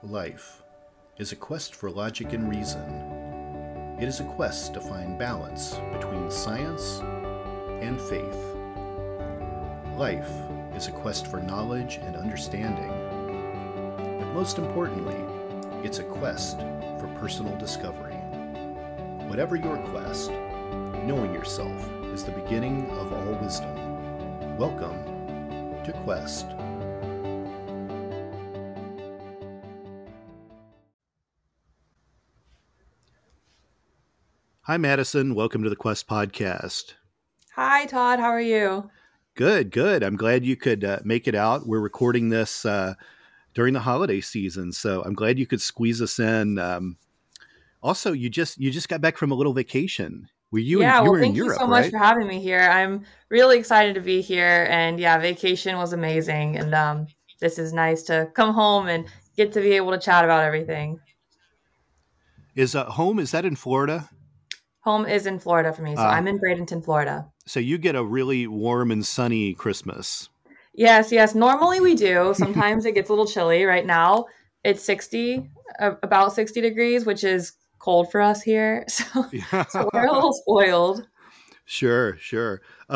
Life is a quest for logic and reason. It is a quest to find balance between science and faith. Life is a quest for knowledge and understanding. But most importantly, it's a quest for personal discovery. Whatever your quest, knowing yourself is the beginning of all wisdom. Welcome to Quest. Hi, Madison. Welcome to the Quest podcast. Hi, Todd. How are you? Good. I'm glad you could make it out. We're recording this during the holiday season, so I'm glad you could squeeze us in. Also, you just got back from a little vacation. You were in Thank you Europe, so much right? for having me here. I'm really excited to be here. And yeah, vacation was amazing. And this is nice to come home and get to be able to chat about everything. Is home? Is that in Florida? Home is in Florida for me. So Uh, I'm in Bradenton, Florida. so you get a really warm and sunny Christmas. Yes. Normally we do. Sometimes it gets a little chilly. Right now it's 60, about 60 degrees, which is cold for us here. So we're a little spoiled. Sure.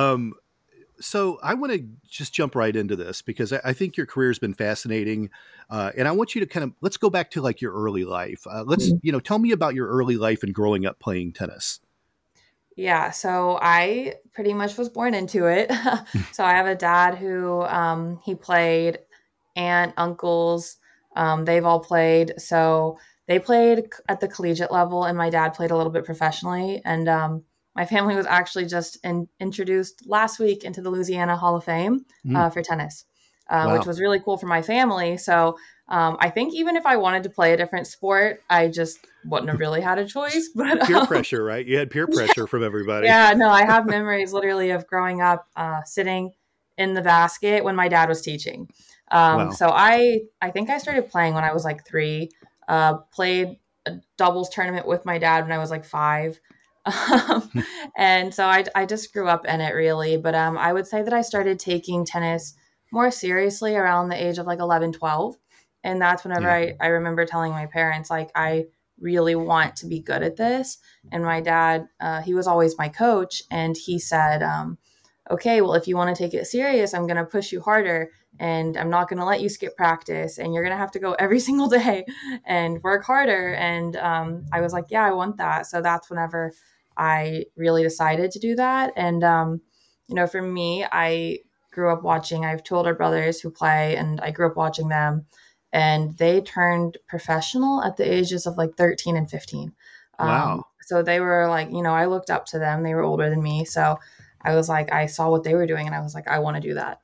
So I want to just jump right into this because I think your career has been fascinating, and I want you to let's go back to like your early life. Tell me about your early life and growing up playing tennis. Yeah, so I pretty much was born into it. So I have a dad who he played, aunt, uncles, they've all played. So they played at the collegiate level, and my dad played a little bit professionally. And my family was actually just introduced last week into the Louisiana Hall of Fame Mm, for tennis, which wow. was really cool for my family. So I think even if I wanted to play a different sport, I just wouldn't have really had a choice. But Peer pressure, right? You had peer pressure from everybody. yeah, no, I have memories literally of growing up sitting in the basket when my dad was teaching. Wow. So I think I started playing when I was like 3. Played a doubles tournament with my dad when I was like 5. Um, and so I just grew up in it really. But I would say that I started taking tennis more seriously around the age of like 11, 12. And that's whenever Yeah. I remember telling my parents, like, I really want to be good at this. And my dad, he was always my coach, and he said, okay, well, if you want to take it serious, I'm going to push you harder, and I'm not going to let you skip practice, and you're going to have to go every single day and work harder. And I was like, yeah, I want that. So that's whenever I really decided to do that. And, for me, I grew up watching, I have 2 older brothers who play, and I grew up watching them, and they turned professional at the ages of like 13 and 15. Wow. So they were like, I looked up to them. They were older than me. So I was like, I saw what they were doing, and I was like, I want to do that.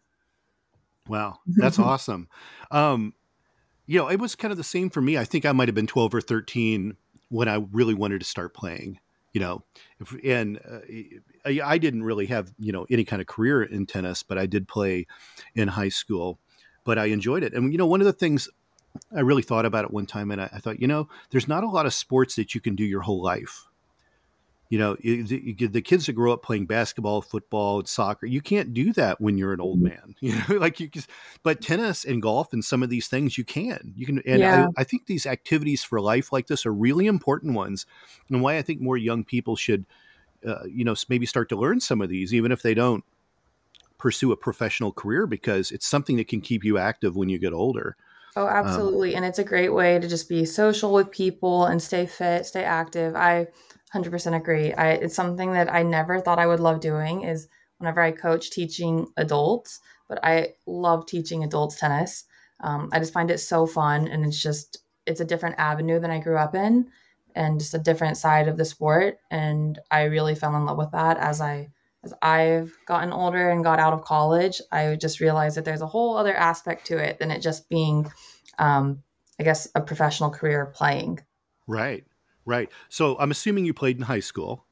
Wow. That's awesome. Um, it was kind of the same for me. I think I might have been 12 or 13 when I really wanted to start playing, you know, and I didn't really have, any kind of career in tennis, but I did play in high school, but I enjoyed it. And, one of the things I really thought about it one time, and I thought, there's not a lot of sports that you can do your whole life. The kids that grow up playing basketball, football, soccer, you can't do that when you're an old man. Like you just, but tennis and golf and some of these things you can, and Yeah. I think these activities for life like this are really important ones, and why I think more young people should, maybe start to learn some of these, even if they don't pursue a professional career, because it's something that can keep you active when you get older. Oh, Um, absolutely. And it's a great way to just be social with people and stay fit, stay active. I 100% agree. It's something that I never thought I would love doing is whenever I coach teaching adults, but I love teaching adults tennis. I just find it so fun, and it's a different avenue than I grew up in, and just a different side of the sport. And I really fell in love with that as I've gotten older and got out of college. I just realized that there's a whole other aspect to it than it just being, I guess, a professional career playing. right, right. So I'm assuming you played in high school.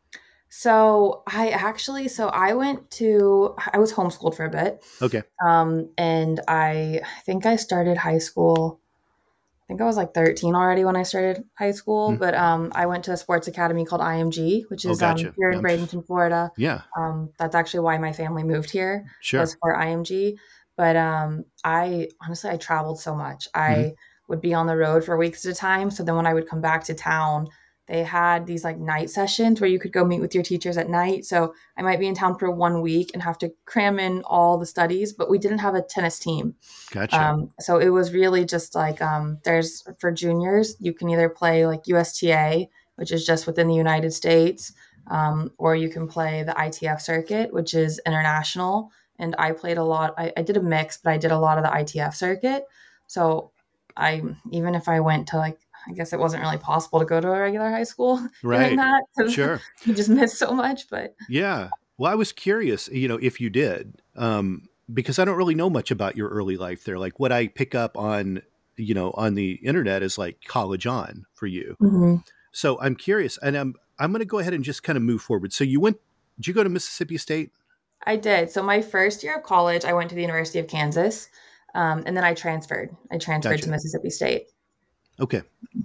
I was homeschooled for a bit. Okay. And I think I started high school. I think I was like 13 already when I started high school, Mm. but I went to a sports academy called IMG, which Oh, is gotcha. here Yeah. in Bradenton, Florida. Yeah. That's actually why my family moved here, Sure. was for IMG. But I honestly, I traveled so much. Mhm. would be on the road for weeks at a time. So then when I would come back to town, they had these like night sessions where you could go meet with your teachers at night. So I might be in town for 1 week and have to cram in all the studies, but we didn't have a tennis team. Gotcha. So it was really just like there's for juniors, you can either play like USTA, which is just within the United States, or you can play the ITF circuit, which is international. And I played a lot. I did a mix, but I did a lot of the ITF circuit. So even if I went to like, I guess it wasn't really possible to go to a regular high school doing Right. that because Sure. you just miss so much. But Yeah. Well, I was curious, if you did, because I don't really know much about your early life there. Like what I pick up on, on the internet is like college on for you. Mhm. So I'm curious, and I'm going to go ahead and just kind of move forward. So did you go to Mississippi State? I did. So my first year of college, I went to the University of Kansas, and then I transferred. I transferred to Gotcha. Mississippi State. Okay.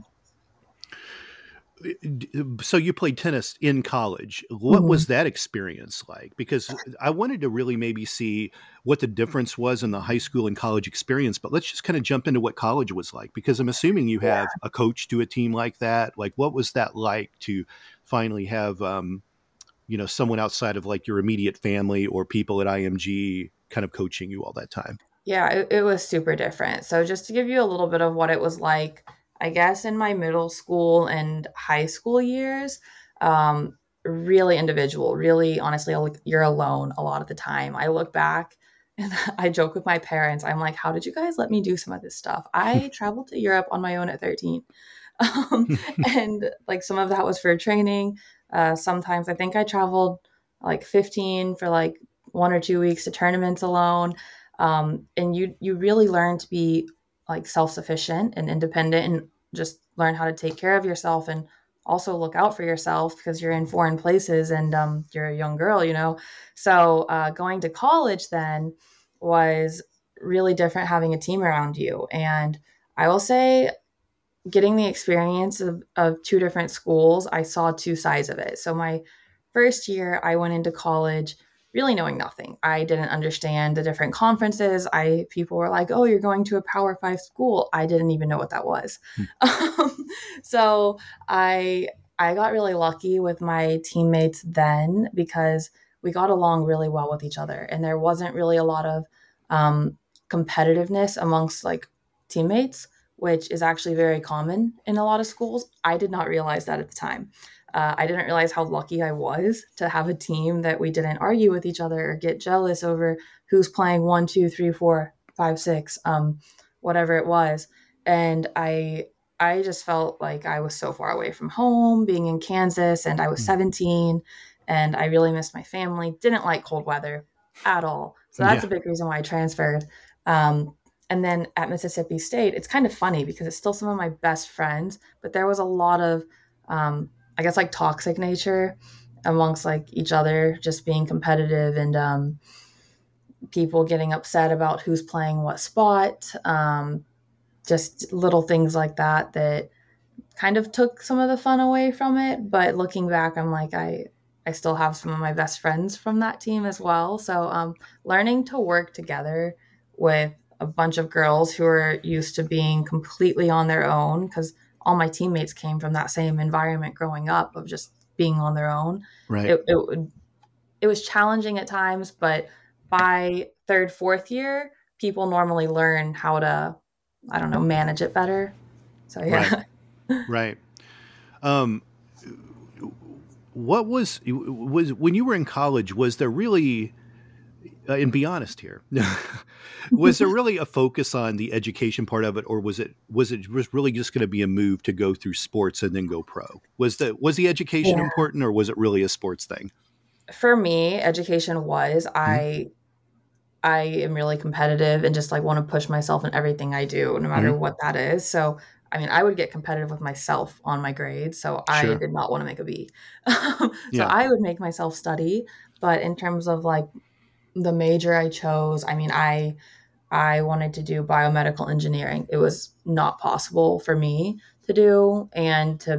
So you played tennis in college. What Mhm. was that experience like? Because I wanted to really maybe see what the difference was in the high school and college experience, but let's just kind of jump into what college was like, because I'm assuming you Yeah. have a coach to a team like that. Like, what was that like to finally have, someone outside of like your immediate family or people at IMG kind of coaching you all that time? Yeah, it was super different. So just to give you a little bit of what it was like, I guess in my middle school and high school years, really individual, really honestly, you're alone a lot of the time. I look back and I joke with my parents. I'm like, how did you guys let me do some of this stuff? I traveled to Europe on my own at 13. And like some of that was for training. Sometimes I think I traveled like 15 for like 1 or 2 weeks to tournaments alone. And you really learn to be like self-sufficient and independent and just learn how to take care of yourself and also look out for yourself because you're in foreign places and you're a young girl. So going to college then was really different having a team around you. And I will say getting the experience of two different schools, I saw two sides of it. So my first year, I went into college really knowing nothing. I didn't understand the different conferences. People were like, "Oh, you're going to a Power Five school." I didn't even know what that was. So I got really lucky with my teammates then because we got along really well with each other, and there wasn't really a lot of competitiveness amongst like teammates, which is actually very common in a lot of schools. I did not realize that at the time. I didn't realize how lucky I was to have a team that we didn't argue with each other or get jealous over who's playing 1, 2, 3, 4, 5, 6, whatever it was. And I just felt like I was so far away from home, being in Kansas, and I was 17, and I really missed my family. Didn't like cold weather at all. So that's Yeah. a big reason why I transferred. And then at Mississippi State, it's kind of funny because it's still some of my best friends, but there was a lot of I guess like toxic nature amongst like each other, just being competitive and people getting upset about who's playing what spot, just little things like that kind of took some of the fun away from it. But looking back, I'm like, I still have some of my best friends from that team as well. So learning to work together with a bunch of girls who are used to being completely on their own because all my teammates came from that same environment growing up of just being on their own. Right. It was challenging at times, but by third, fourth year, people normally learn how to, I don't know, manage it better. So yeah. Right. Right. Um, what was when you were in college, was there really, and be honest here, was there really a focus on the education part of it, or was it really just going to be a move to go through sports and then go pro? Was the education Yeah. important, or was it really a sports thing? For me, education was Mhm. I am really competitive and just like want to push myself in everything I do, no matter Mhm. what that is. So, I mean, I would get competitive with myself on my grades. So I Sure. did not want to make a B. So Yeah. I would make myself study. But in terms of like the major I chose, I mean, I wanted to do biomedical engineering. It was not possible for me to do and to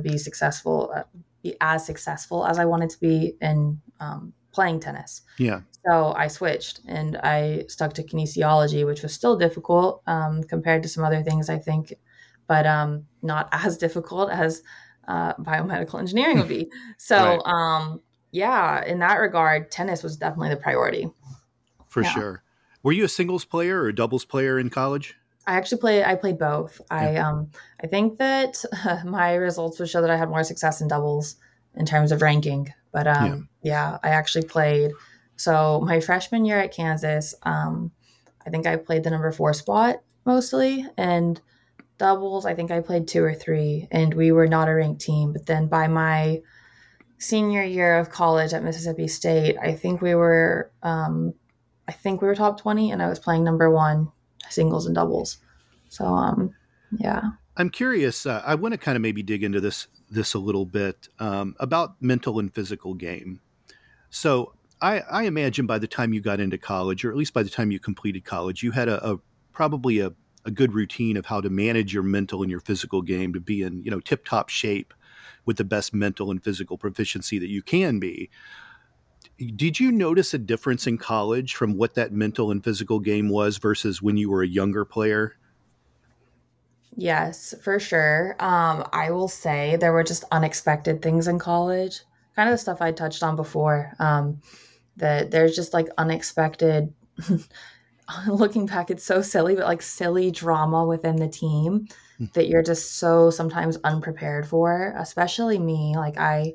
be as successful as I wanted to be in playing tennis. Yeah. So I switched and I stuck to kinesiology, which was still difficult compared to some other things I think. but not as difficult as biomedical engineering would be. Right. So yeah, in that regard, tennis was definitely the priority. For Yeah. sure. Were you a singles player or a doubles player in college? I played both. Yeah. I think that my results would show that I had more success in doubles in terms of ranking. But Yeah. yeah, I actually played. So my freshman year at Kansas, I think I played the number 4 spot mostly, and doubles, I think I played 2 or 3, and we were not a ranked team. But then by my senior year of college at Mississippi State, I think we were top 20, and I was playing number 1 singles and doubles. So yeah. I'm curious. I want to kind of maybe dig into this a little bit about mental and physical game. So I imagine by the time you got into college, or at least by the time you completed college, you had a probably a good routine of how to manage your mental and your physical game to be in tip top shape with the best mental and physical proficiency that you can be. Did you notice a difference in college from what that mental and physical game was versus when you were a younger player? Yes, for sure. I will say there were just unexpected things in college, kind of the stuff I touched on before. That there's just like unexpected, looking back, it's so silly, but like silly drama within the team that you're just so sometimes unprepared for, especially me. Like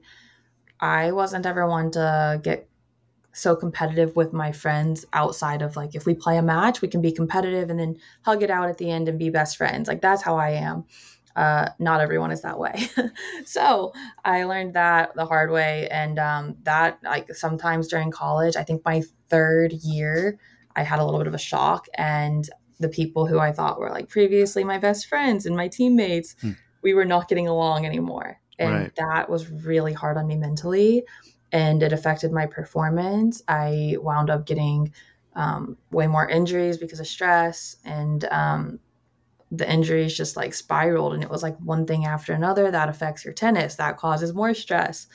I wasn't ever one to get so competitive with my friends outside of like if we play a match, we can be competitive and then hug it out at the end and be best friends. Like that's how I am. Not everyone is that way. So I learned that the hard way. And that like sometimes during college, I think my third year, I had a little bit of a shock, and the people who I thought were like previously my best friends and my teammates, Hmm. we were not getting along anymore. And Right. that was really hard on me mentally, and it affected my performance. I wound up getting way more injuries because of stress, and the injuries just like spiraled, and it was like one thing after another that affects your tennis, that causes more stress.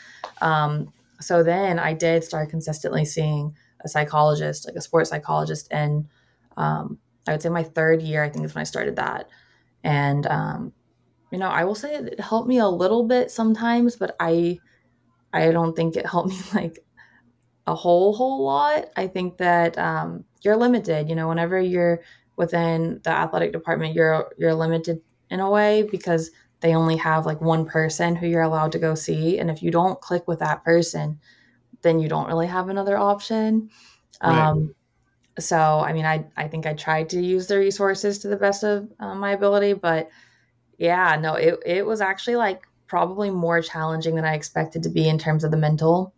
So then I did start consistently seeing a psychologist, like a sports psychologist, and I would say my third year, I think is when I started that. And I will say it helped me a little bit sometimes, but I don't think it helped me like a whole lot. I think that you're limited. Whenever you're within the athletic department, you're limited in a way because they only have like one person who you're allowed to go see, and if you don't click with that person, then you don't really have another option. Right. Um, so, I mean, I think I tried to use the resources to the best of my ability, but yeah, no, it was actually like probably more challenging than I expected to be in terms of the mental.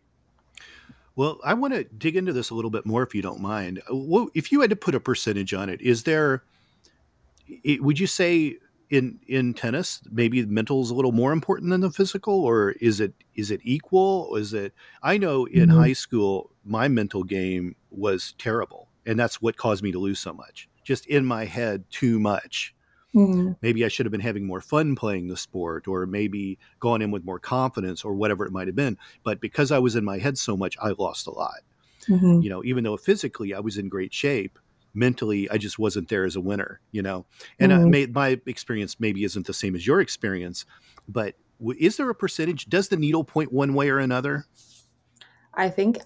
Well, I want to dig into this a little bit more if you don't mind. Well, if you had to put a percentage on it, is there would you say in tennis maybe the mental is a little more important than the physical, or is it equal? Is it I know in Mhm. high school my mental game was terrible, and that's what caused me to lose so much. Just in my head too much. Mhm. Maybe I should have been having more fun playing the sport, or maybe gone in with more confidence, or whatever it might have been. But because I was in my head so much, I lost a lot. Mhm. Even though physically I was in great shape, mentally I just wasn't there as a winner. And Mhm. my experience maybe isn't the same as your experience, but is there a percentage? Does the needle point one way or another? I think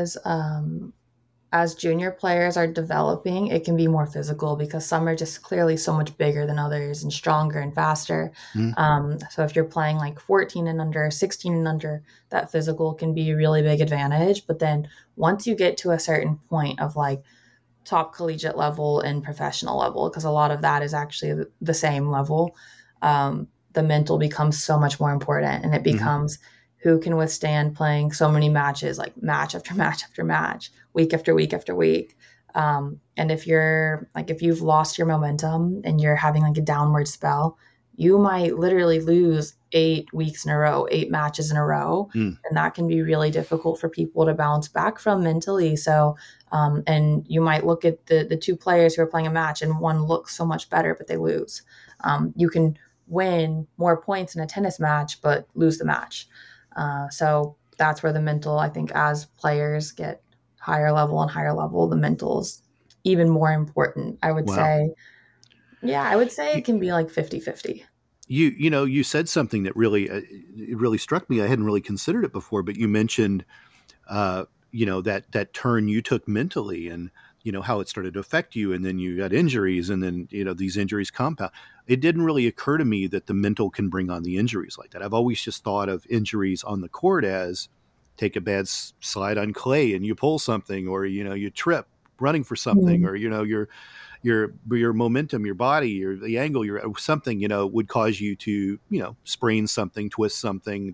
as junior players are developing, it can be more physical because some are just clearly so much bigger than others and stronger and faster. Mm, So if you're playing like 14 and under, 16 and under, that physical can be a really big advantage. But then once you get to a certain point of like top collegiate level and professional level, because a lot of that is actually the same level, the mental becomes so much more important, and it mhm. becomes who can withstand playing so many matches, like match after match after match, week after week after week. And if you've lost your momentum and you're having like a downward spell, you might literally lose 8 weeks in a row, 8 matches in a row. Mm, And that can be really difficult for people to bounce back from mentally. So and you might look at the two players who are playing a match, and one looks so much better, but they lose. You can win more points in a tennis match, but lose the match. So that's where the mental, I think, as players get higher level and higher level, the mental is even more important, I would wow. say. Yeah, I would say it can be like 50-50. You said something that really it really struck me. I hadn't really considered it before, but you mentioned that turn you took mentally, and how it started to affect you, and then you got injuries, and then these injuries compound. It didn't really occur to me that the mental can bring on the injuries like that. I've always just thought of injuries on the court as take a bad slide on clay and you pull something, or you trip running for something, Mhm. or your momentum, your body, the angle, your something would cause you to sprain something, twist something.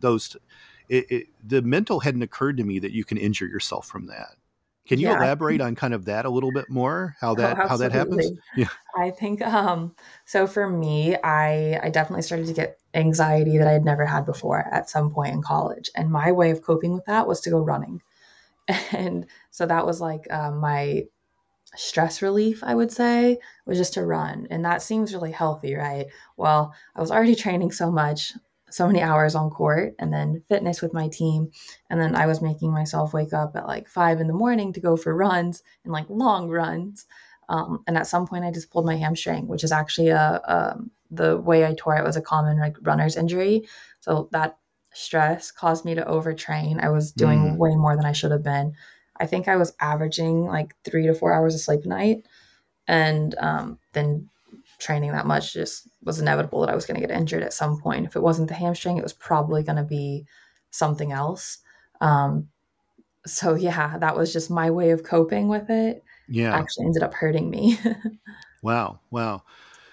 The mental hadn't occurred to me that you can injure yourself from that. Can you Yeah. elaborate on kind of that a little bit more? How Oh, that happens? absolutely. Yeah. I think so for me, I definitely started to get anxiety that I had never had before at some point in college. And my way of coping with that was to go running. And so that was like my stress relief, I would say, was just to run. And that seems really healthy, right? Well, I was already training so much, so many hours on court, and then fitness with my team. And then I was making myself wake up at like 5 in the morning to go for runs and like long runs. And at some point, I just pulled my hamstring, which is actually the way I tore it was a common like runner's injury. So that stress caused me to overtrain. I was doing Mm. way more than I should have been. I think I was averaging like 3 to 4 hours of sleep a night. And then training that much just was inevitable that I was going to get injured at some point. If it wasn't the hamstring, it was probably going to be something else. Um, so, yeah, that was just my way of coping with it. Yeah. Actually ended up hurting me. Wow. Wow.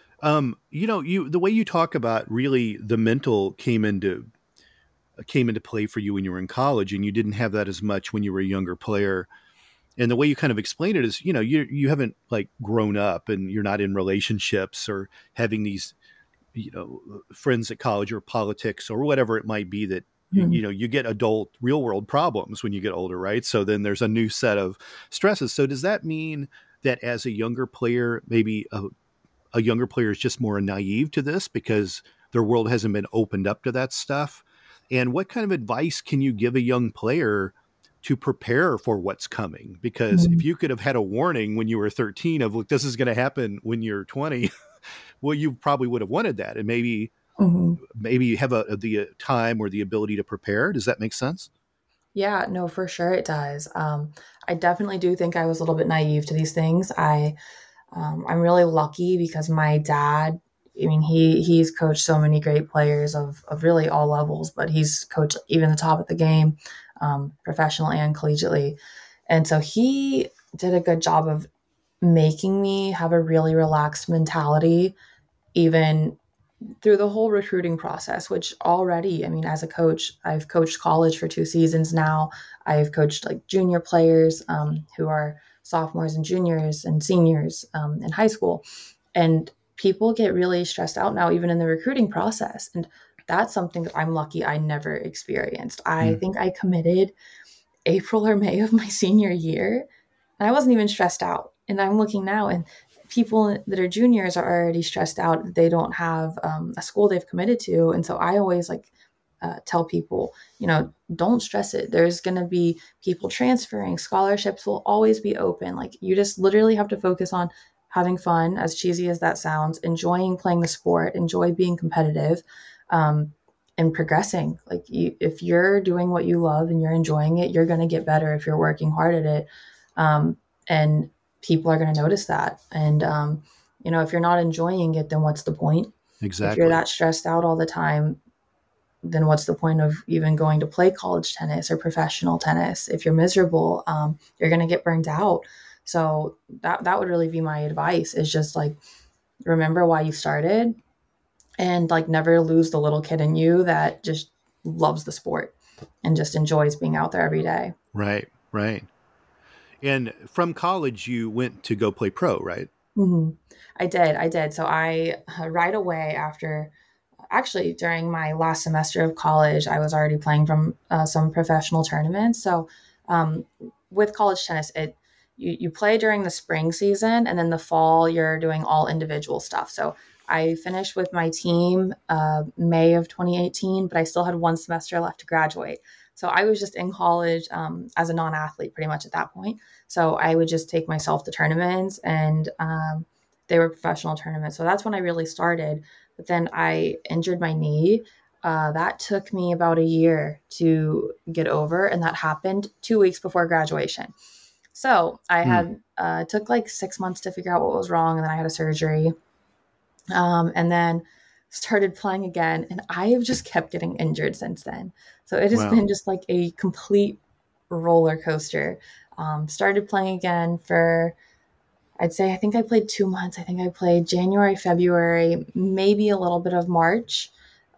You the way you talk about really the mental came into play for you when you were in college, and you didn't have that as much when you were a younger player. And the way you kind of explain it is, you haven't like grown up, and you're not in relationships or having these, friends at college or politics or whatever it might be that, Mhm. you get adult real world problems when you get older, right? So then there's a new set of stresses. So does that mean that as a younger player, maybe a younger player is just more naive to this because their world hasn't been opened up to that stuff? And what kind of advice can you give a young player to prepare for what's coming? Because if Mhm. you could have had a warning when you were 13 of, look, this is going to happen when you're 20, well, you probably would have wanted that, and Mhm. maybe have the time or the ability to prepare. Does that make sense? Yeah, no, for sure it does. I definitely do think I was a little bit naive to these things. I'm really lucky because my dad, I mean, he's coached so many great players of really all levels, but he's coached even the top of the game, professional and collegiately. And so he did a good job of making me have a really relaxed mentality, even through the whole recruiting process, which already, I mean, as a coach, I've coached college for 2 seasons now. I've coached like junior players who are sophomores and juniors and seniors in high school. And people get really stressed out now, even in the recruiting process. And that's something that I'm lucky I never experienced. I Mm. think I committed April or May of my senior year, and I wasn't even stressed out. And I'm looking now, and people that are juniors are already stressed out. They don't have a school they've committed to. And so I always like tell people, don't stress it. There's going to be people transferring, scholarships will always be open. Like you just literally have to focus on having fun, as cheesy as that sounds, enjoying playing the sport, enjoy being competitive. Um, and progressing. Like if you're doing what you love and you're enjoying it, you're going to get better if you're working hard at it. And people are going to notice that. And if you're not enjoying it, then what's the point? If you're Exactly. that stressed out all the time, then what's the point of even going to play college tennis or professional tennis? If you're miserable, you're going to get burned out. So that would really be my advice, is just like remember why you started, and like never lose the little kid in you that just loves the sport and just enjoys being out there every day. Right. Right. And from college, you went to go play pro, right? Mhm. I did. So I right away after, actually during my last semester of college, I was already playing from some professional tournaments. So um, with college tennis, you play during the spring season, and then the fall you're doing all individual stuff. So I finished with my team May of 2018, but I still had one semester left to graduate. So I was just in college as a non-athlete pretty much at that point. So I would just take myself to tournaments and they were professional tournaments. So that's when I really started. But then I injured my knee. That took me about a year to get over, and that happened 2 weeks before graduation. So I had took like 6 months to figure out what was wrong, and then I had a surgery, and then started playing again, and I have just kept getting injured since then. So it has Wow. been just like a complete roller coaster. Started playing again for, I'd say, I think I played 2 months. I think I played January, February, maybe a little bit of March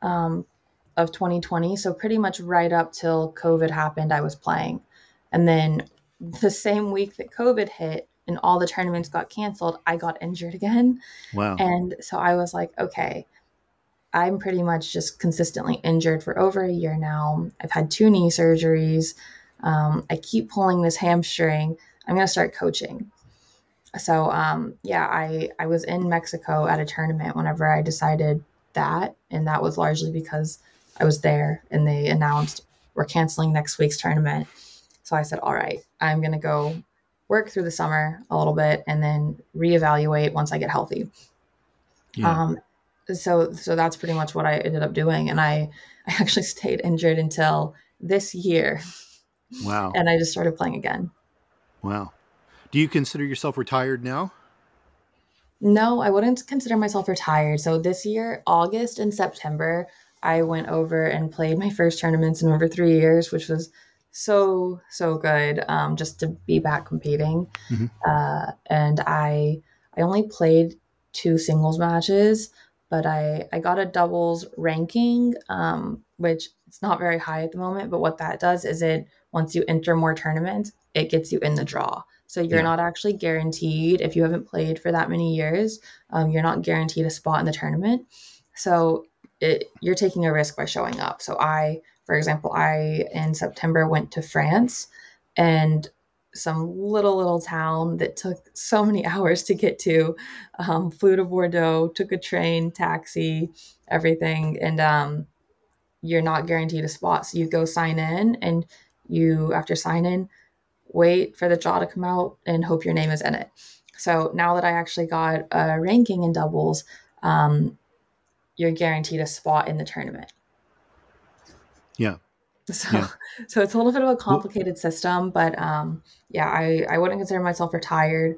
of 2020. So pretty much right up till COVID happened, I was playing. And then the same week that COVID hit and all the tournaments got canceled, I got injured again. Wow. And so I was like, okay, I'm pretty much just consistently injured for over a year now. I've had 2 knee surgeries. I keep pulling this hamstring. I'm going to start coaching. So, yeah, I was in Mexico at a tournament whenever I decided that. And that was largely because I was there and they announced we're canceling next week's tournament. So I said, all right, I'm going to go work through the summer a little bit and then reevaluate once I get healthy. Yeah. So that's pretty much what I ended up doing. And I actually stayed injured until this year. Wow. And I just started playing again. Wow. Do you consider yourself retired now? No, I wouldn't consider myself retired. So this year, August and September, I went over and played my first tournaments in over 3 years, which was so good. Just to be back competing. Mm-hmm. And I only played 2 singles matches, but I got a doubles ranking, which it's not very high at the moment. But what that does is once you enter more tournaments, it gets you in the draw. So you're not actually guaranteed, if you haven't played for that many years, you're not guaranteed a spot in the tournament. So you're taking a risk by showing up. So for example, in September went to France, and some little town that took so many hours to get to, flew to Bordeaux, took a train, taxi, everything. And you're not guaranteed a spot. So you go sign in, and after sign in, wait for the draw to come out and hope your name is in it. So now that I actually got a ranking in doubles, you're guaranteed a spot in the tournament. Yeah. So it's a little bit of a complicated system, but yeah, I wouldn't consider myself retired.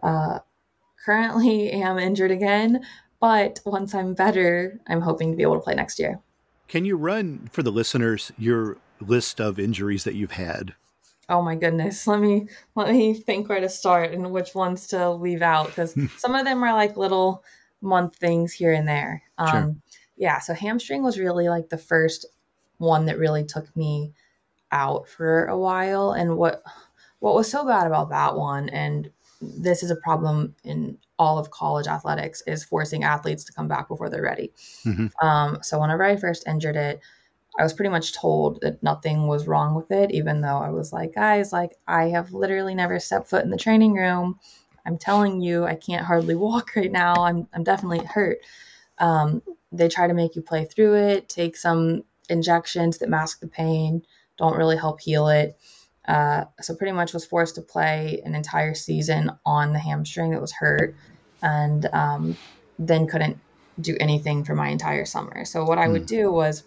Currently am injured again, but once I'm better, I'm hoping to be able to play next year. Can you run for the listeners your list of injuries that you've had? Oh my goodness. Let me think where to start and which ones to leave out, because some of them are like little month things here and there. Sure. Yeah. So hamstring was really like the first one that really took me out for a while. And what was so bad about that one, and this is a problem in all of college athletics, is forcing athletes to come back before they're ready. Mm-hmm. So whenever I first injured it, I was pretty much told that nothing was wrong with it, even though I was like, guys, like, I have literally never stepped foot in the training room. I'm telling you, I can't hardly walk right now. I'm definitely hurt. They try to make you play through it, take some injections that mask the pain, don't really help heal it. So pretty much was forced to play an entire season on the hamstring that was hurt, and then couldn't do anything for my entire summer. So what I would do was,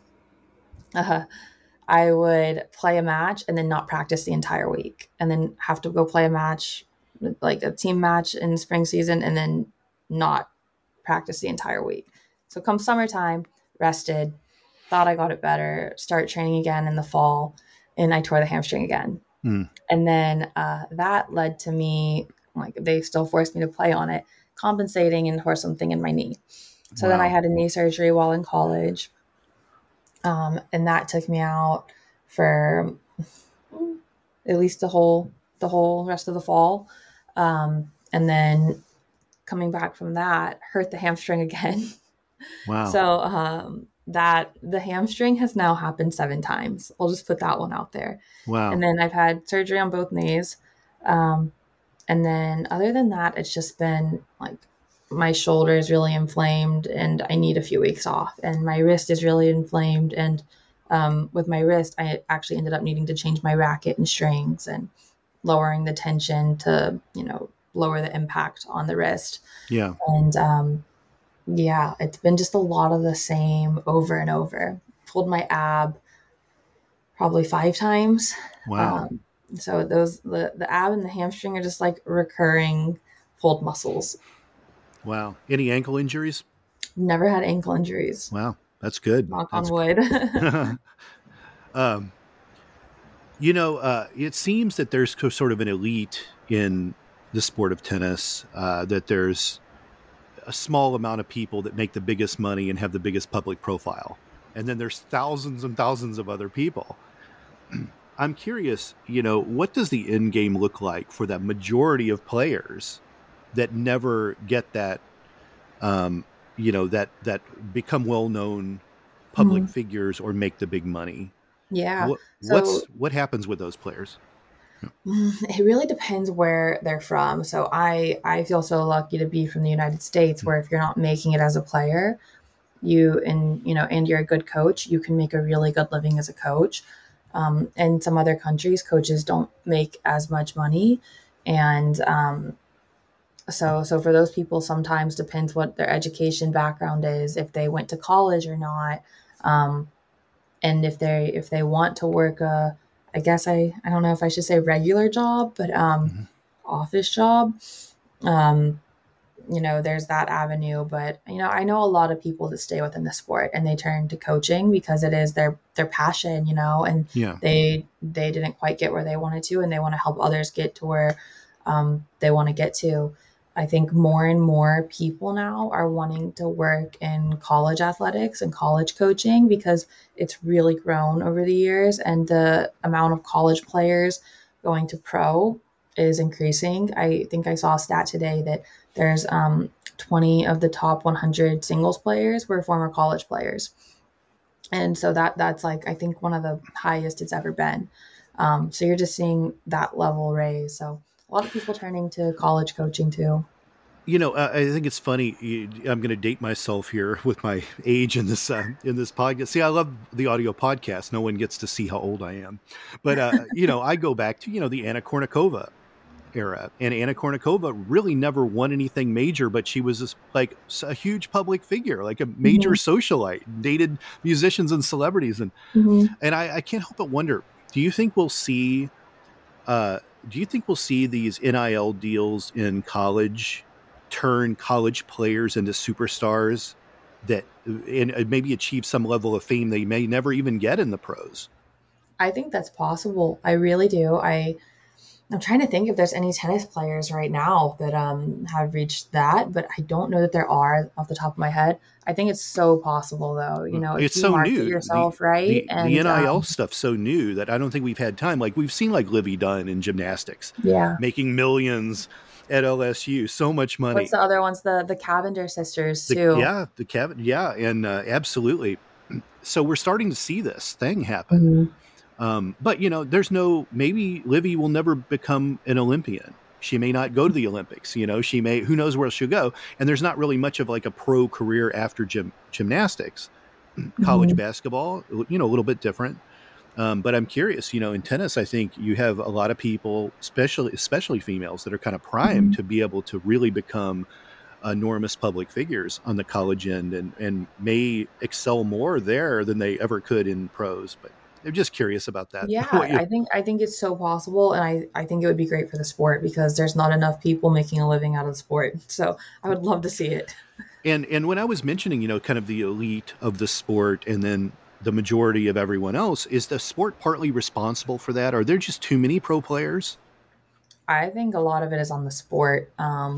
I would play a match and then not practice the entire week, and then have to go play a match, like a team match in the spring season, and then not practice the entire week. So come summertime, rested, thought I got it better, start training again in the fall, and I tore the hamstring again. And then that led to me, like, they still forced me to play on it, compensating, and tore something in my knee. So then I had a knee surgery while in college. And that took me out for at least the whole rest of the fall. And then coming back from that, hurt the hamstring again. Wow. So that the hamstring has now happened 7 times. I'll just put that one out there. Wow. And then I've had surgery on both knees. And then other than that, it's just been like, my shoulder is really inflamed and I need a few weeks off, and my wrist is really inflamed. And with my wrist, I actually ended up needing to change my racket and strings and lowering the tension to, lower the impact on the wrist. Yeah. And yeah, it's been just a lot of the same over and over. Pulled my ab probably 5 times. Wow. Um, so those the ab and the hamstring are just like recurring pulled muscles. Wow. Any ankle injuries? Never had ankle injuries. Wow. That's good. Knock on That's wood. um, it seems that there's sort of an elite in the sport of tennis, that there's a small amount of people that make the biggest money and have the biggest public profile. And then there's thousands and thousands of other people. I'm curious, what does the end game look like for that majority of players that never get that, that become well-known public Mhm. figures or make the big money? Yeah. What happens with those players? It really depends where they're from. So I feel so lucky to be from the United States, where if you're not making it as a player, and you're a good coach, you can make a really good living as a coach. In some other countries, coaches don't make as much money, and so for those people, sometimes depends what their education background is, if they went to college or not, um, and if they want to work I guess I don't know if I should say regular job, but Mm-hmm. office job. Um, there's that avenue, but I know a lot of people that stay within the sport and they turn to coaching because it is their passion, and Yeah. they didn't quite get where they wanted to, and they want to help others get to where they want to get to. I think more and more people now are wanting to work in college athletics and college coaching because it's really grown over the years, and the amount of college players going to pro is increasing. I think I saw a stat today that there's 20 of the top 100 singles players were former college players. And so that's like, I think one of the highest it's ever been. So you're just seeing that level raise. So a lot of people turning to college coaching too. I think it's funny. I'm going to date myself here with my age in this podcast. See, I love the audio podcast. No one gets to see how old I am, but I go back to the Anna Kournikova era, and Anna Kournikova really never won anything major, but she was like a huge public figure, like a major Mm-hmm. socialite, dated musicians and celebrities, and Mm-hmm. I can't help but wonder: Do you think we'll see? Do you think we'll see these NIL deals in college turn college players into superstars that and maybe achieve some level of fame they may never even get in the pros? I think that's possible. I really do. I'm trying to think if there's any tennis players right now that have reached that, but I don't know that there are off the top of my head. I think it's so possible though. If It's you so market new. yourself right, The and NIL stuff's so new that I don't think we've had time. Like we've seen like Livy Dunn in gymnastics yeah. making millions at LSU, so much What's money. the other ones? The Cavendish sisters too. The Kevin, yeah, and absolutely. So we're starting to see this thing happen. Mhm. But there's maybe Livy will never become an Olympian. She may not go to the Olympics. She may, who knows where she'll go. And there's not really much of like a pro career after gymnastics. College Mhm. basketball, a little bit different. But I'm curious, in tennis, I think you have a lot of people, especially females, that are kind of primed Mhm. to be able to really become enormous public figures on the college end, and may excel more there than they ever could in pros. But I'm just curious about that. Yeah, What you I think it's so possible, and I think it would be great for the sport because there's not enough people making a living out of the sport. So I would love to see it. and when I was mentioning, kind of the elite of the sport, and then the majority of everyone else, is the sport partly responsible for that? Are there just too many pro players? I think a lot of it is on the sport.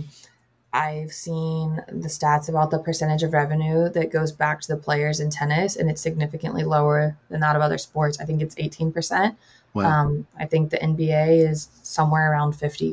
I've seen the stats about the percentage of revenue that goes back to the players in tennis, and it's significantly lower than that of other sports. I think it's 18%. Wow. I think the NBA is somewhere around 50.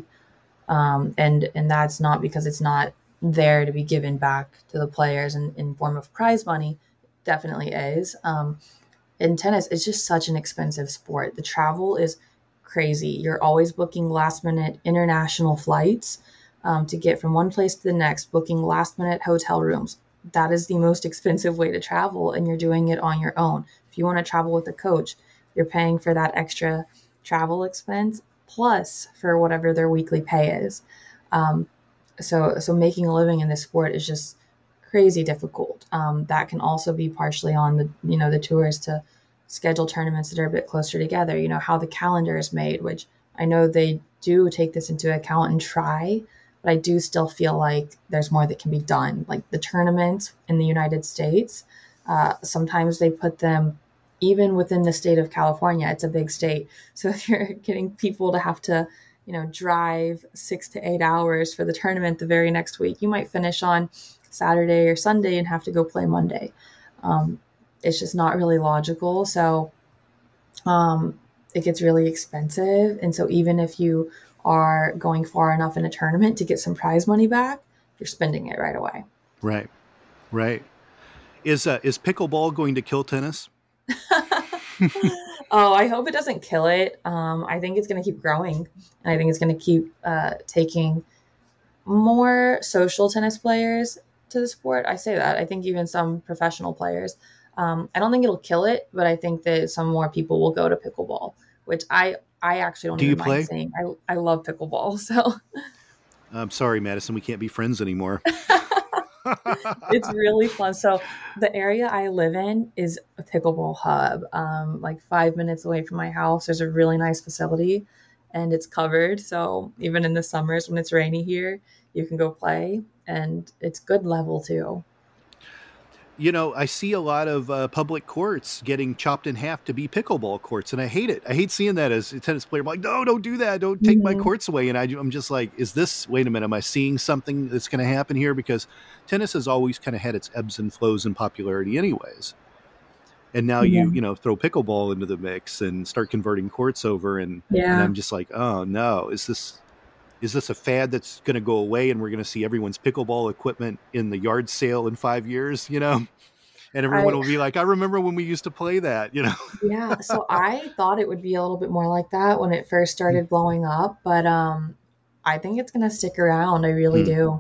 And that's not because it's not there to be given back to the players in form of prize money. Definitely is. In tennis, it's just such an expensive sport. The travel is crazy. You're always booking last minute international flights to get from one place to the next, booking last minute hotel rooms. That is the most expensive way to travel, and you're doing it on your own. If you want to travel with a coach, you're paying for that extra travel expense plus for whatever their weekly pay is. So making a living in this sport is just crazy difficult. That can also be partially on the tours to schedule tournaments that are a bit closer together. How the calendar is made, which I know they do take this into account and try, but I do still feel like there's more that can be done. Like the tournaments in the United States, sometimes they put them even within the state of California. It's a big state, so if you're getting people to have to drive 6 to 8 hours for the tournament the very next week, you might finish on Saturday or Sunday and have to go play Monday. It's just not really logical. So it gets really expensive. And so even if you are going far enough in a tournament to get some prize money back, you're spending it right away. Right. Right. Is pickleball going to kill tennis? Oh, I hope it doesn't kill it. I think it's going to keep growing, and I think it's going to keep taking more social tennis players to the sport. I say that. I think even some professional players. I don't think it'll kill it, but I think that some more people will go to pickleball, which I actually don't Do you even mind play? saying. I love pickleball, so I'm sorry, Madison, we can't be friends anymore. it's really fun. So the area I live in is a pickleball hub. Like 5 minutes away from my house, there's a really nice facility, and it's covered. So even in the summers when it's rainy here, you can go play, and it's good level too. I see a lot of public courts getting chopped in half to be pickleball courts, and I hate it. I hate seeing that as a tennis player. I'm like, no, don't do that. Don't take my Mhm. courts away. And I'm just like, wait a minute, am I seeing something that's going to happen here? Because tennis has always kind of had its ebbs and flows in popularity anyways. And now Yeah. throw pickleball into the mix and start converting courts over. And Yeah. I'm just like, oh no, is this a fad that's going to go away and we're going to see everyone's pickleball equipment in the yard sale in 5 years, and everyone I will be like, I remember when we used to play that. Yeah, so I thought it would be a little bit more like that when it first started blowing up, but I think it's gonna stick around. I really Hmm. do.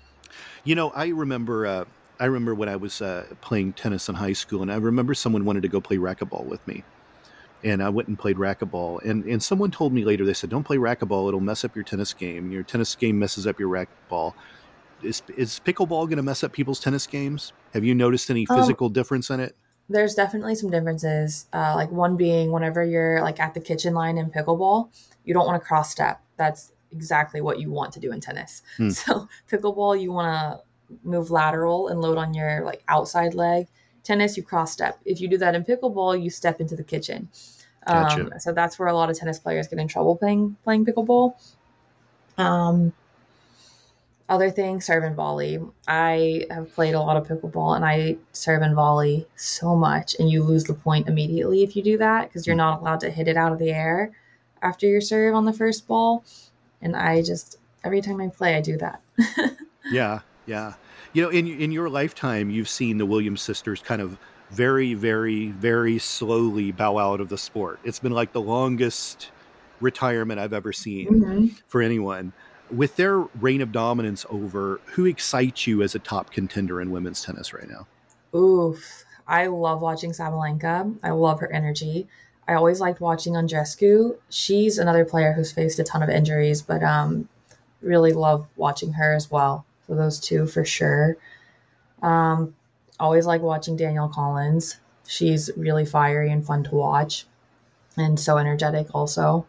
I remember when I was playing tennis in high school, and I remember someone wanted to go play racquetball with me. And I went and played racquetball. And someone told me later, they said, don't play racquetball. It'll mess up your tennis game. Your tennis game messes up your racquetball. Is pickleball going to mess up people's tennis games? Have you noticed any Um, physical difference in it? there's definitely some differences. Like one being whenever you're like at the kitchen line in pickleball, you don't want to cross step. That's exactly what you want to do in tennis. Hmm. So pickleball, you want to move lateral and load on your like outside leg. Tennis, you cross step. If you do that in pickleball, you step into the kitchen. Gotcha. So that's where a lot of tennis players get in trouble playing pickleball. Um, Other things, serve and volley. I have played a lot of pickleball, and I serve and volley so much, and you lose the point immediately if you do that because you're Hmm. not allowed to hit it out of the air after your serve on the first ball. And I just every time I play, I do that. Yeah, yeah. In your lifetime, you've seen the Williams sisters kind of very, very, very slowly bow out of the sport. It's been like the longest retirement I've ever seen Hmm. for anyone. With their reign of dominance over, who excites you as a top contender in women's tennis right now? Oof. I love watching Sabalenka. I love her energy. I always liked watching Andrescu. She's another player who's faced a ton of injuries, but really love watching her as well. So those two for sure. Um, Always like watching Danielle Collins. She's really fiery and fun to watch, and so energetic also.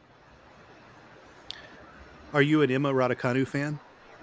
Are you an Emma Raducanu fan?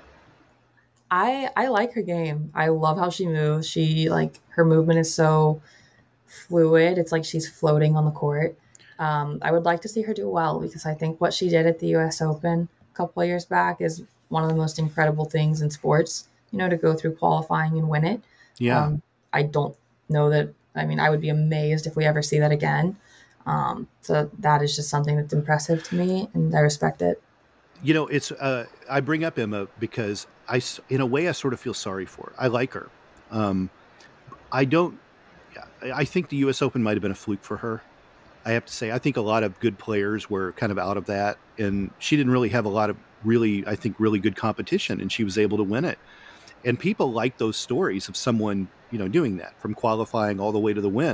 I like her game. I love how she moves. She like her movement is so fluid. It's like she's floating on the court. I would like to see her do well because I think what she did at the U.S. Open a couple of years back is one of the most incredible things in sports. To go through qualifying and win it. Yeah. I don't know that. I mean, I would be amazed if we ever see that again. So that is just something that's impressive to me, and I respect it. It's I bring up Emma because in a way, I sort of feel sorry for her. I like her. Um, I don't. I think the U.S. Open might have been a fluke for her. I have to say, I think a lot of good players were kind of out of that, and she didn't really have a lot of really, I think, really good competition, and she was able to win it. And people like those stories of someone, doing that from qualifying all the way to the win.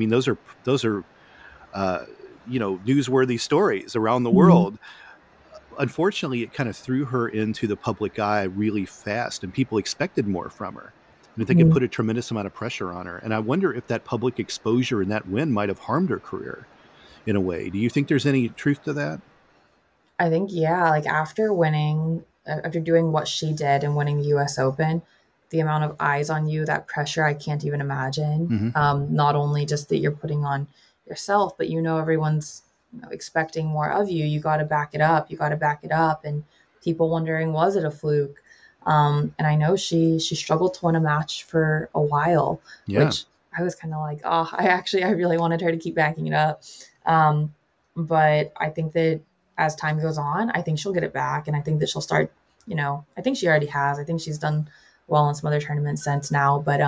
I mean, those are, uh, newsworthy stories around the Mhm. world. unfortunately, it kind of threw her into the public eye really fast, and people expected more from her. And I think it Mhm. put a tremendous amount of pressure on her. And I wonder if that public exposure and that win might have harmed her career in a way. Do you think there's any truth to that? I think, yeah, like after winning, after doing what she did and winning the US Open, the amount of eyes on you, that pressure, I can't even imagine. Mm-hmm. Not only just that you're putting on yourself, but everyone's expecting more of you. You got to back it up. You got to back it up. And people wondering, was it a fluke? And I know she struggled to win a match for a while, Yeah. which I was kind of like, oh, I really wanted her to keep backing it up. Um, but I think that as time goes on, I think she'll get it back. And I think that she'll start, I think she already has. I think she's done well in some other tournaments since now. But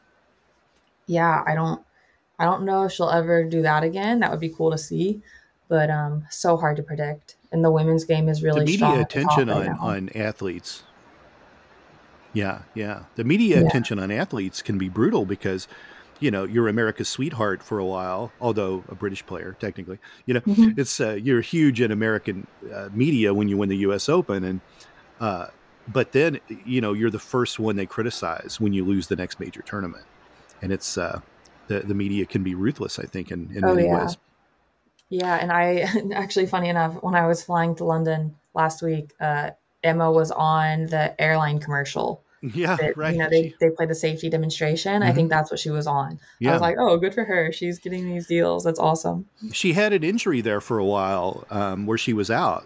yeah, I don't know if she'll ever do that again. That would be cool to see. But so hard to predict. And the women's game is The really media strong at the top attention right on, now. on athletes. Yeah, yeah. The media Yeah. attention on athletes can be brutal because, you're America's sweetheart for a while, although a British player, technically. Mhm. It's you're huge in American media when you win the U.S. Open. And but then, you're the first one they criticize when you lose the next major tournament. And it's the media can be ruthless, I think, in Oh many yeah. ways. Yeah, and I actually, funny enough, when I was flying to London last week, Emma was on the airline commercial Yeah, that, right. they play the safety demonstration. I Mhm. think that's what she was on. I was Yeah. like, oh, good for her. She's getting these deals. That's awesome. She had an injury there for a while where she was out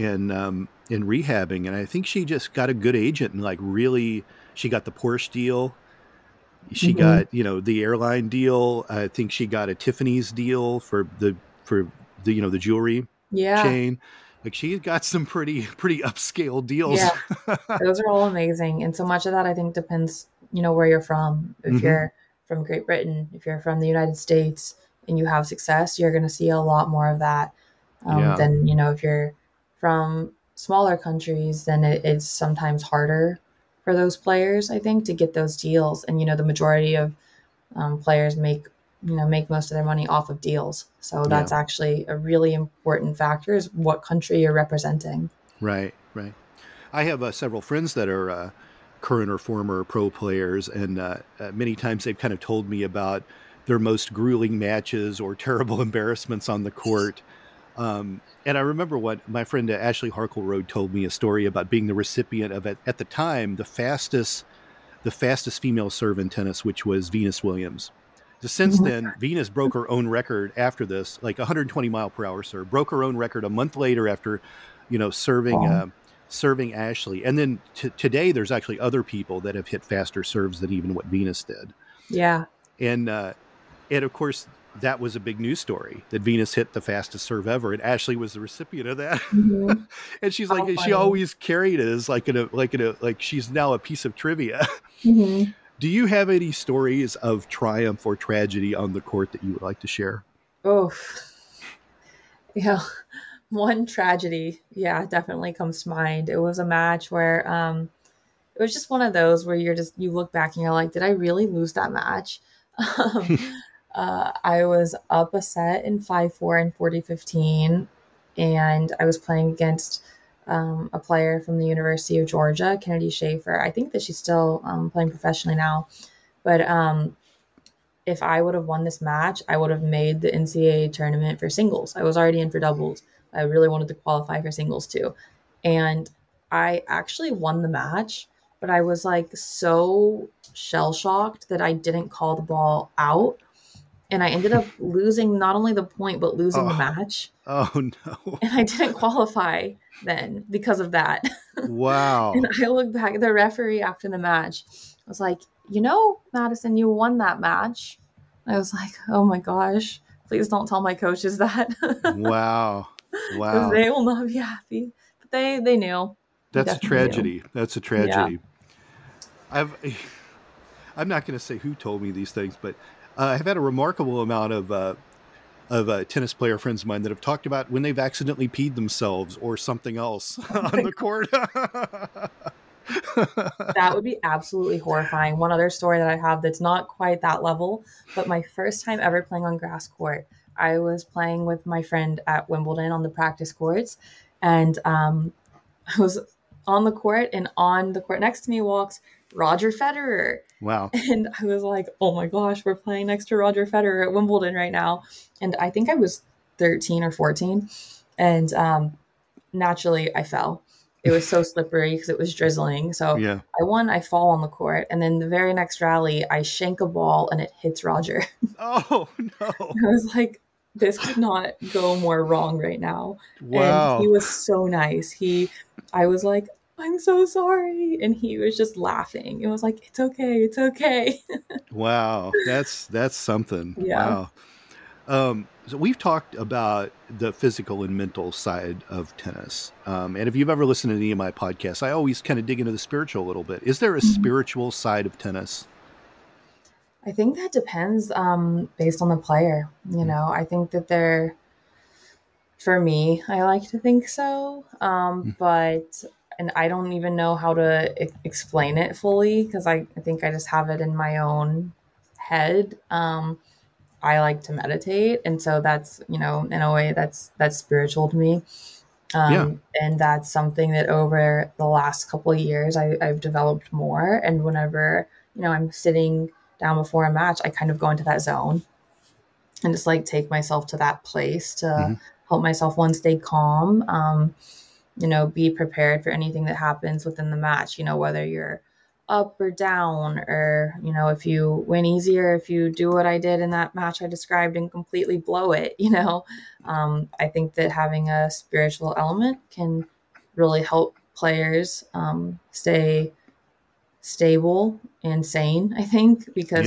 in rehabbing, and I think she just got a good agent and like really she got the Porsche deal. She Hmm. got the airline deal. I think she got a Tiffany's deal for the the jewelry Yeah, chain. Like she's got some pretty upscale yeah, deals. those are all amazing. And so much of that, I think, depends, where you're from. If Hmm. you're from Great Britain, if you're from the United States and you have success, you're going to see a lot more of that Yeah, than, if you're from smaller countries, then it's sometimes harder for those players, I think, to get those deals. And, the majority of players make most of their money off of deals. So yeah, that's actually a really important factor is what country you're representing. right, right. I have several friends that are current or former pro players, and many times they've kind of told me about their most grueling matches or terrible embarrassments on the court. And I remember what my friend Ashley Harkleroad told me a story about being the recipient of at the time the fastest female serve in tennis, which was Venus Williams. Since Mhm. then, Venus broke her own record after this, like 120-mile-per-hour serve, broke her own record a month later after, serving Wow. serving Ashley. And then today, there's actually other people that have hit faster serves than even what Venus did. Yeah. And and of course, that was a big news story that Venus hit the fastest serve ever, and Ashley was the recipient of that. Mhm. And she's like, How she funny. always carried it as like she's now a piece of trivia. Mhm. Do you have any stories of triumph or tragedy on the court that you would like to share? Oh, yeah. One tragedy, yeah, definitely comes to mind. It was a match where it was just one of those where you look back and you're like, did I really lose that match? Um, I was up a set in 5-4 and 40-15, and I was playing against a player from the University of Georgia, Kennedy Schaefer. I think that she's still playing professionally now. But if I would have won this match, I would have made the NCAA tournament for singles. I was already in for doubles. I really wanted to qualify for singles too. And I actually won the match, but I was like so shell shocked that I didn't call the ball out. And I ended up losing not only the point, but losing the Oh, match. oh no. And I didn't qualify then because of that. And Wow. I look back, the referee after the match was like, Madison, you won that match. I was like, oh my gosh, please don't tell my coaches that Wow. because Wow. they will not be happy. But they knew. They That's a definitely knew. tragedy. That's a Yeah. tragedy. I've I'm not going to say who told me these things, but I've had a remarkable amount of tennis player friends of mine that have talked about when they've accidentally peed themselves or something else Oh on my the God. court. That would be absolutely horrifying. One other story that I have that's not quite that level, but my first time ever playing on grass court, I was playing with my friend at Wimbledon on the practice courts, And I was on the court, and on the court next to me walks Roger Federer. Wow. And I was like, oh my gosh, we're playing next to Roger Federer at Wimbledon right now. And I think I was 13 or 14. And naturally, I fell. It was so slippery because it was drizzling. So Yeah. I fall on the court. And then the very next rally, I shank a ball and it hits Roger. Oh, no. I was like, this could not go more wrong right now. And he Wow. was so nice. I was like, I'm so sorry. And he was just laughing. It was like, it's okay. It's okay. Wow. That's something. Yeah. Wow. So we've talked about the physical and mental side of tennis. And if you've ever listened to any of my podcasts, I always kind of dig into the spiritual a little bit. Is there a spiritual side of tennis? I think that depends based on the player. I think that for me, I like to think so. But, and I don't even know how to explain it fully because I think I just have it in my own head. I like to meditate. And so that's, in a way that's spiritual to me. Yeah. And that's something that over the last couple of years, I've developed more. And whenever, I'm sitting down before a match, I kind of go into that zone and just like take myself to that place to help myself stay calm, be prepared for anything that happens within the match, whether you're up or down, or, if you win easier, if you do what I did in that match I described and completely blow it, I think that having a spiritual element can really help players stay stable and sane, I think, because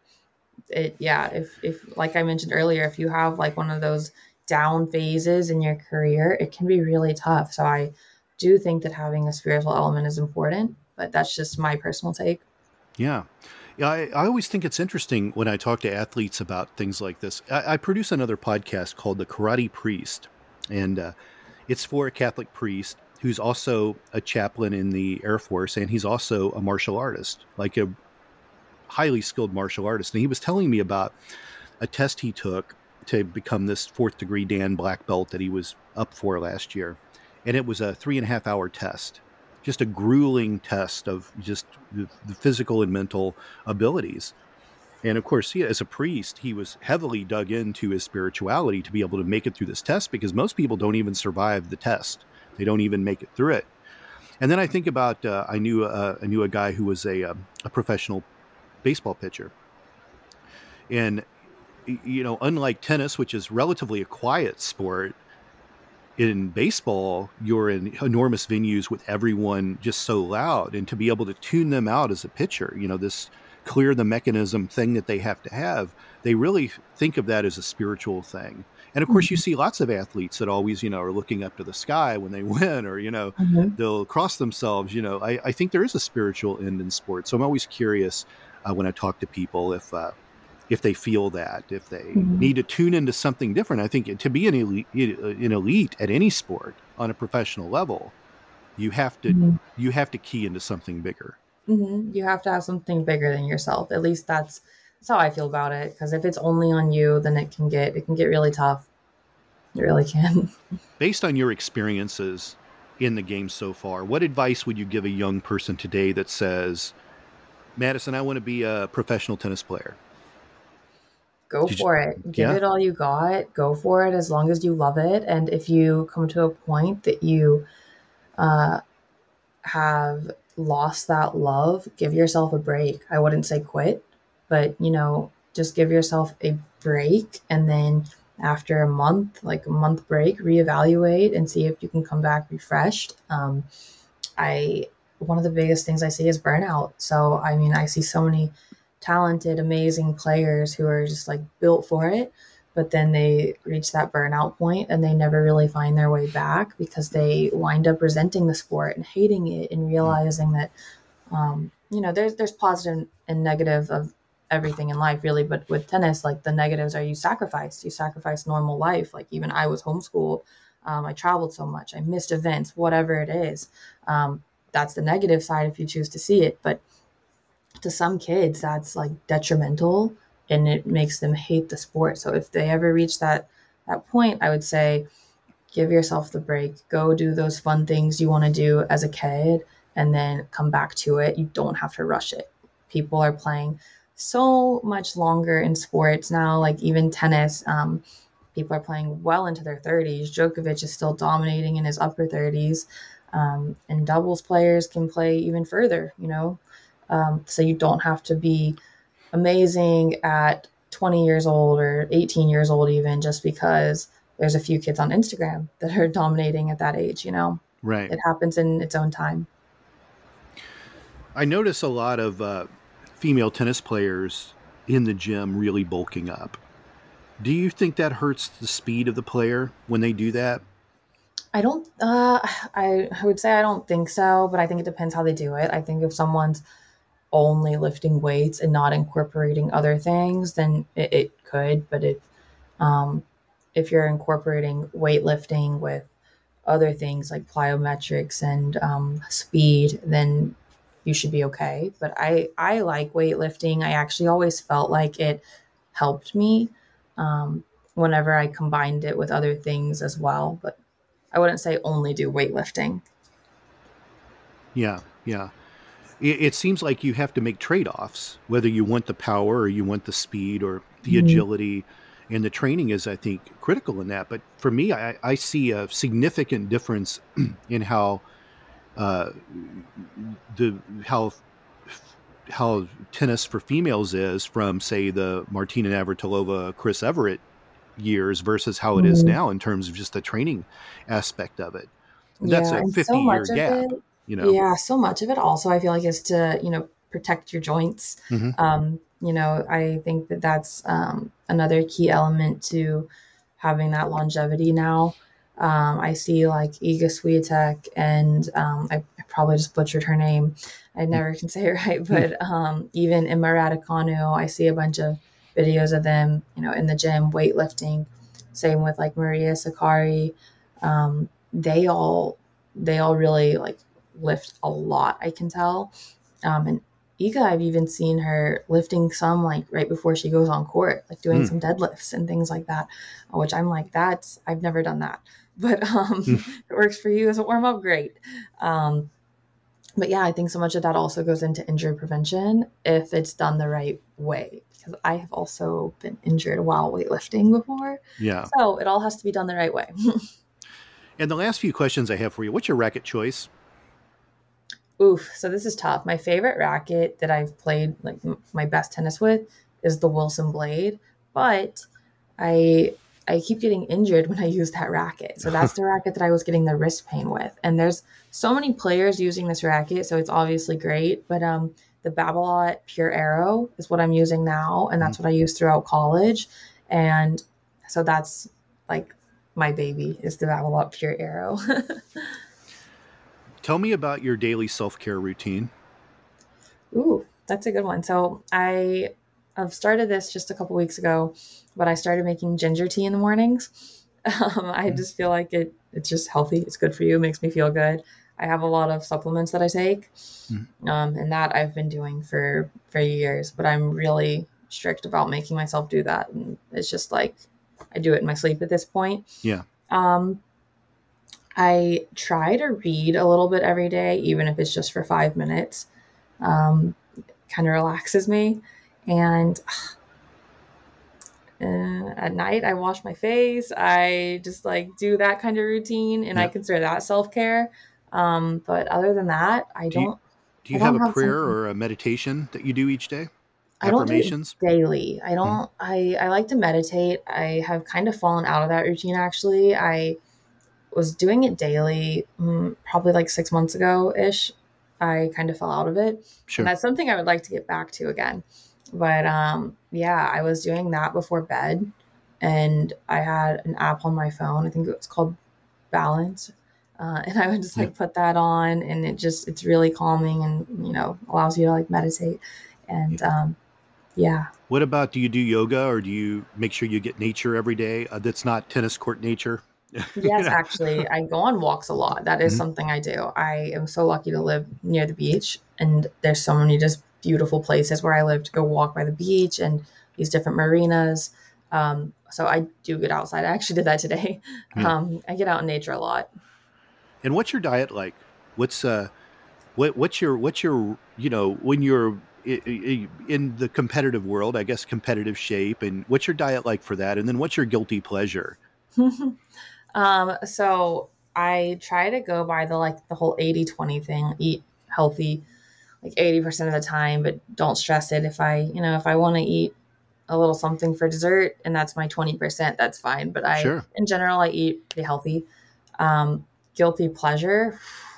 if like I mentioned earlier, if you have like one of those down phases in your career, it can be really tough. So I do think that having a spiritual element is important, but that's just my personal take. Yeah. Yeah, I always think it's interesting when I talk to athletes about things like this. I produce another podcast called The Karate Priest, and it's for a Catholic priest who's also a chaplain in the Air Force, and he's also a martial artist, like a highly skilled martial artist. And he was telling me about a test he took to become this 4th degree Dan black belt that he was up for last year. And it was a 3.5 hour test, just a grueling test of just the physical and mental abilities. And of course, as a priest, he was heavily dug into his spirituality to be able to make it through this test, because most people don't even survive the test. They don't even make it through it. And then I think about, I knew a guy who was a professional baseball pitcher. And, unlike tennis, which is relatively a quiet sport, in baseball, you're in enormous venues with everyone just so loud. And to be able to tune them out as a pitcher, this clear the mechanism thing that they have, they really think of that as a spiritual thing. And of course, you see lots of athletes that always, are looking up to the sky when they win, or, they'll cross themselves. I think there is a spiritual end in sports. So I'm always curious when I talk to people if they feel that, if they need to tune into something different. I think to be an elite at any sport on a professional level, you have to key into something bigger. You have to have something bigger than yourself. At least that's how I feel about it. Because if it's only on you, then it can get really tough. It really can. Based on your experiences in the game so far, what advice would you give a young person today that says, Madison, I want to be a professional tennis player? Go for it. Give it all you got. Go for it as long as you love it. And if you come to a point that you have lost that love, give yourself a break. I wouldn't say quit, but just give yourself a break, and then after a month break, reevaluate and see if you can come back refreshed. One of the biggest things I see is burnout. So I see so many talented, amazing players who are just like built for it, but then they reach that burnout point and they never really find their way back because they wind up resenting the sport and hating it and realizing that there's positive and negative of everything in life, really. But with tennis, like, the negatives are you sacrifice normal life. Like, even I was homeschooled. I traveled so much. I missed events, whatever it is. That's the negative side if you choose to see it. But to some kids, that's like detrimental, and it makes them hate the sport. So if they ever reach that point, I would say give yourself the break. Go do those fun things you want to do as a kid and then come back to it. You don't have to rush it. People are playing so much longer in sports now, like even tennis. People are playing well into their 30s. Djokovic is still dominating in his upper 30s. And doubles players can play even further, you know? So you don't have to be amazing at 20 years old or 18 years old, even just because there's a few kids on Instagram that are dominating at that age, you know? Right. It happens in its own time. I notice a lot of female tennis players in the gym really bulking up. Do you think that hurts the speed of the player when they do that? I don't, I would say I don't think so, but I think it depends how they do it. I think if someone's only lifting weights and not incorporating other things, then it could. But um, if you're incorporating weightlifting with other things like plyometrics and speed, then you should be okay. But I like weightlifting. I actually always felt like it helped me um, whenever I combined it with other things as well. But I wouldn't say only do weightlifting. Yeah, yeah. It seems like you have to make trade-offs, whether you want the power or you want the speed or the Mhm. agility. And the training is, I think, critical in that. But for me, I see a significant difference in uh, the how tennis for females is from, say, the Martina Navratilova, Chris Everett years versus how it is Mhm. now in terms of just the training aspect of it. And that's Yeah, a and 50-year gap, you know. so much of it also I feel like is to, you know, protect your joints. Hmm. You know, I think that that's another key element to having that longevity now. I see like Iga Swiatek and I probably just butchered her name. I never can say it right, but even Emma Raducanu, I see a bunch of videos of them, you know, in the gym weightlifting. Same with like Maria Sakkari. Um, they all they all really like lift a lot, I can tell. And Ika, I've even seen her lifting some like right before she goes on court, like doing Mm. some deadlifts and things like that, which I'm like, that's, I've never done that. But if it works for you as a warm up, great. Um, but yeah, I think so much of that also goes into injury prevention if it's done the right way. Because I have also been injured while weightlifting before. Yeah. So it all has to be done the right way. And the last few questions I have for you: what's your racket choice? Oof, so this is tough. My favorite racket that I've played like my best tennis with is the Wilson Blade, but I I keep getting injured when I use that racket. So that's the racket that I was getting the wrist pain with. And there's so many players using this racket, so it's obviously great, but the Babolat Pure Aero is what I'm using now, and that's what I used throughout college. And so that's like my baby is the Babolat Pure Aero. Tell me about your daily self-care routine. Ooh, that's a good one. So I've started this just a couple weeks ago, but I started making ginger tea in the mornings. I Mm. just feel like it's just healthy. It's good for you. It makes me feel good. I have a lot of supplements that I take, Mm. and that I've been doing for years. But I'm really strict about making myself do that, and it's just like I do it in my sleep at this point. Yeah. Um, I try to read a little bit every day, even if it's just for 5 minutes. Kind of relaxes me. And at night, I wash my face. I just like do that kind of routine, and I Yeah. consider that self care. But other than that, Do you do I you have don't a have prayer something. or a meditation that you do each day? I don't do it Affirmations? daily. I Mhm. don't. I like to meditate. I have kind of fallen out of that routine. Actually, I was doing it daily, probably like 6 months ago ish. I kind of fell out of it. And Sure. that's something I would like to get back to again. But yeah, I was doing that before bed and I had an app on my phone. I think it was called Balance. And I would just Yeah. like put that on and it's really calming and, you know, allows you to like meditate. Yeah. And yeah, What about, do you do yoga or do you make sure you get nature every day? That's not tennis court nature. You yes, know. actually, I go on walks a lot. That is Mhm. something I do. I am so lucky to live near the beach, and there's so many just beautiful places where I live to go walk by the beach and these different marinas. So I do get outside. I actually did that today. I get out in nature a lot. And what's your diet like? What's your, when you're in the competitive world, I guess competitive shape, and what's your diet like for that? And then what's your guilty pleasure? So I try to go by the whole 80-20 thing, eat healthy, 80% of the time, but don't stress it. If I want to eat a little something for dessert and that's my 20%, that's fine. But in general, I eat pretty healthy. Guilty pleasure,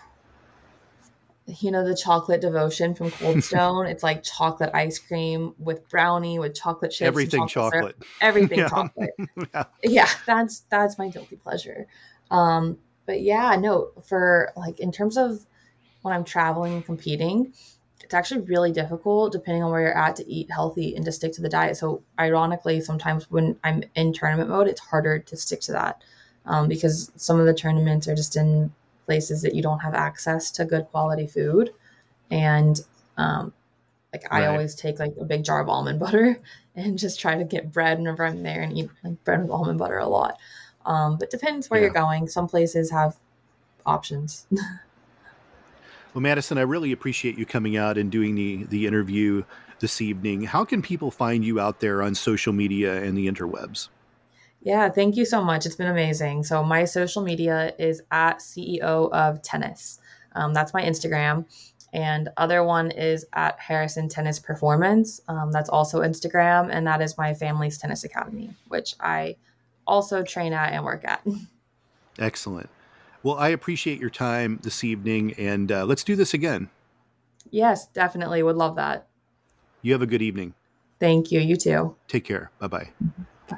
the chocolate devotion from Cold Stone. It's like chocolate ice cream with brownie, with chocolate chips. Everything chocolate. Everything chocolate. Yeah, that's my guilty pleasure. But yeah, no, for in terms of when I'm traveling and competing, it's actually really difficult depending on where you're at to eat healthy and to stick to the diet. So ironically, sometimes when I'm in tournament mode, it's harder to stick to that because some of the tournaments are just in places that you don't have access to good quality food. And I always take a big jar of almond butter and just try to get bread whenever I'm there and eat bread with almond butter a lot. But depends where you're going. Some places have options. Well, Madison, I really appreciate you coming out and doing the interview this evening. How can people find you out there on social media and the interwebs? Yeah, thank you so much. It's been amazing. So my social media is at CEO of Tennis. That's my Instagram. And other one is at Harrison Tennis Performance. That's also Instagram. And that is my family's tennis academy, which I also train at and work at. Excellent. Well, I appreciate your time this evening, and let's do this again. Yes, definitely. Would love that. You have a good evening. Thank you. You too. Take care. Bye-bye. Bye.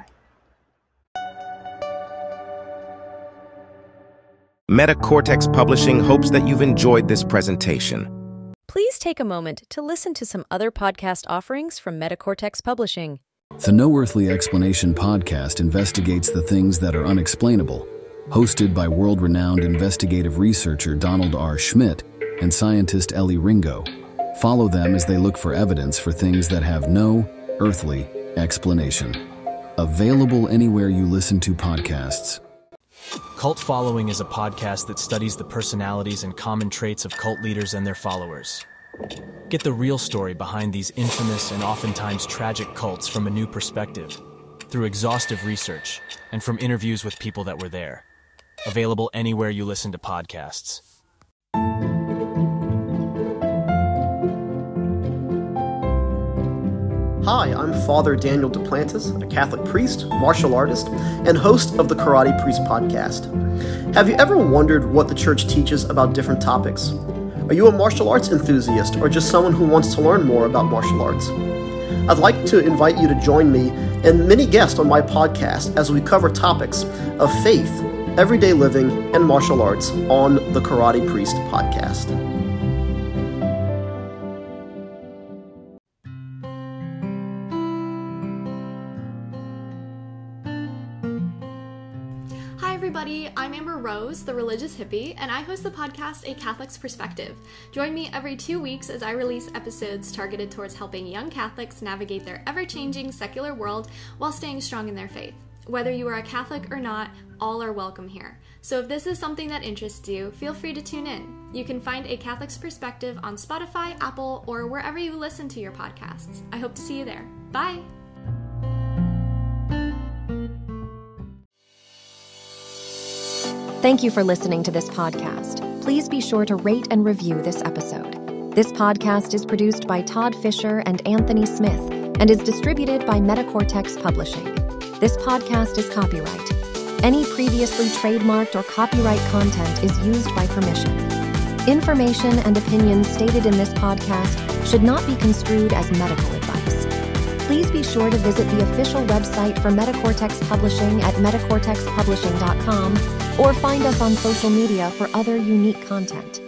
MetaCortex Publishing hopes that you've enjoyed this presentation. Please take a moment to listen to some other podcast offerings from MetaCortex Publishing. The No Earthly Explanation podcast investigates the things that are unexplainable. Hosted by world-renowned investigative researcher Donald R. Schmidt and scientist Ellie Ringo. Follow them as they look for evidence for things that have no earthly explanation. Available anywhere you listen to podcasts. Cult Following is a podcast that studies the personalities and common traits of cult leaders and their followers. Get the real story behind these infamous and oftentimes tragic cults from a new perspective, through exhaustive research, and from interviews with people that were there. Available anywhere you listen to podcasts. Hi, I'm Father Daniel Duplantis, a Catholic priest, martial artist, and host of the Karate Priest podcast. Have you ever wondered what the church teaches about different topics? Are you a martial arts enthusiast or just someone who wants to learn more about martial arts? I'd like to invite you to join me and many guests on my podcast as we cover topics of faith, everyday living, and martial arts on the Karate Priest podcast. Hi everybody, I'm Amber Rose, the religious hippie, and I host the podcast A Catholic's Perspective. Join me every 2 weeks as I release episodes targeted towards helping young Catholics navigate their ever-changing secular world while staying strong in their faith. Whether you are a Catholic or not, all are welcome here. So if this is something that interests you, feel free to tune in. You can find A Catholic's Perspective on Spotify, Apple, or wherever you listen to your podcasts. I hope to see you there. Bye! Thank you for listening to this podcast. Please be sure to rate and review this episode. This podcast is produced by Todd Fisher and Anthony Smith and is distributed by MetaCortex Publishing. This podcast is copyright. Any previously trademarked or copyright content is used by permission. Information and opinions stated in this podcast should not be construed as medical advice. Please be sure to visit the official website for MetaCortex Publishing at metacortexpublishing.com or find us on social media for other unique content.